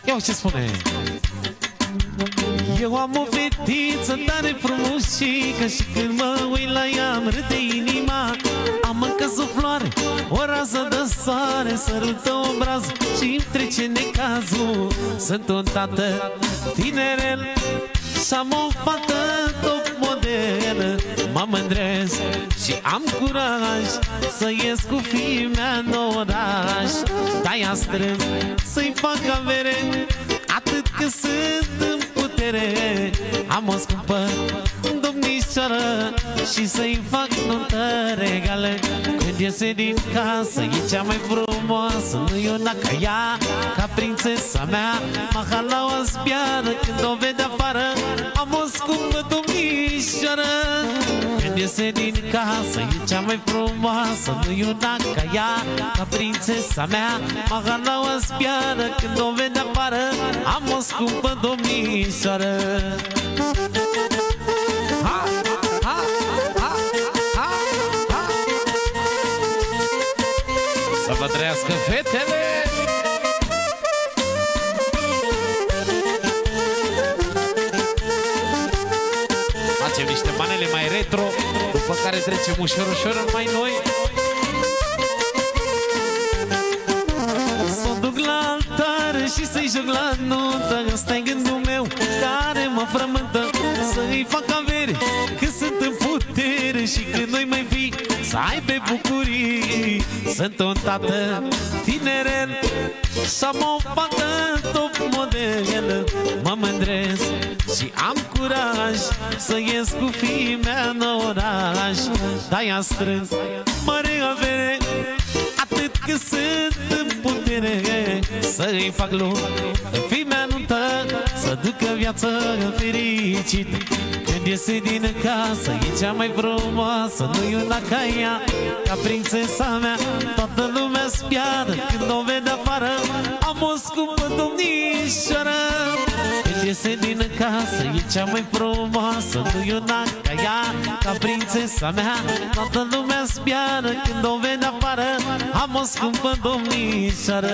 Ia ce spune. Eu am o fetiță tare frumușică și când mă uit la ea îmi râde inima. Am încă o floare, o rază de soare, sărută obrazul și-mi trece necazul. Sunt un tată tinerel și am o fată top model. Mă mândresc și am curaj să ies cu fimea în oraș. De-aia strâng să-i fac avere atât cât sunt în putere. Am o scumpă domnișoară și să-i fac nuntă regală. Când iese din casă e cea mai frumoasă, nu e una ca ea, ca prințesa mea. Mahala o spiară când o vede afară, am o scumpă domnișoară. Când iese din casă e cea mai frumoasă, nu e una ca ea, ca prințesa mea. Mahala o spiară când o vede afară, am o scumpă domnișoară. Ha, ha, ha, ha, ha. Să vă trăiască fetele! Facem niște manele mai retro, după care trecem ușor, ușor în mai noi. S-o duc la altar și să-i joc la nuntă. Ăsta-i gândul meu care mă frământă, să-i fac avere când sunt în putere și când noi mai fi să aibă bucurii. Sunt un tată tinerel și am o fată top model. Mă mândresc și am curaj să ies cu fimea în oraș. De-aia strâns mare avere atât cât sunt în putere, să-i fac lume fimea nuntă, să ducă viață fericită. Când iese din casă e cea mai frumoasă, nu e una ca ea, ca prințesa mea. Toată lumea spiară când o vede afară, am o scumpă domnișoară. Când iese din casă e cea mai frumoasă, nu e una ca ea, ca prințesa mea. Toată lumea spiară când o vede afară, am o scumpă domnișoară.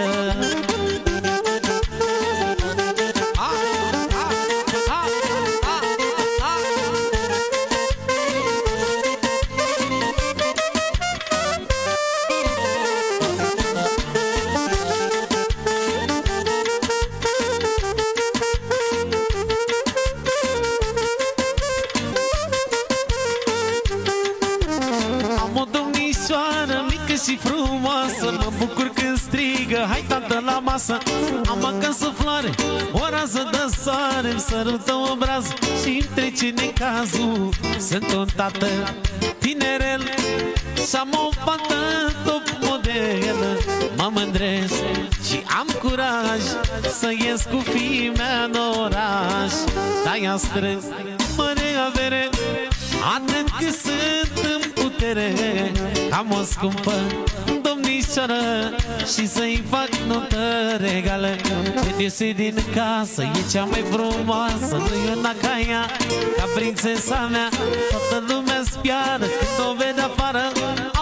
Și frumoasă, mă bucur când strigă hai tată la masă. Am acasă floare, o rază de soare, îmi sărută obrazul și-mi trece necazul. Sunt un tată tinerel și am o fată top model. Mă mândresc și am curaj să ies cu fimea în oraș. De-aia strâns mare avere atât cât sunt în putere, am o scumpă domnișoară și să-i fac nuntă regală. Când iese din casă e cea mai frumoasă, nu e una ca ea, ca prințesa mea. Toată lumea spiară când o vede afară,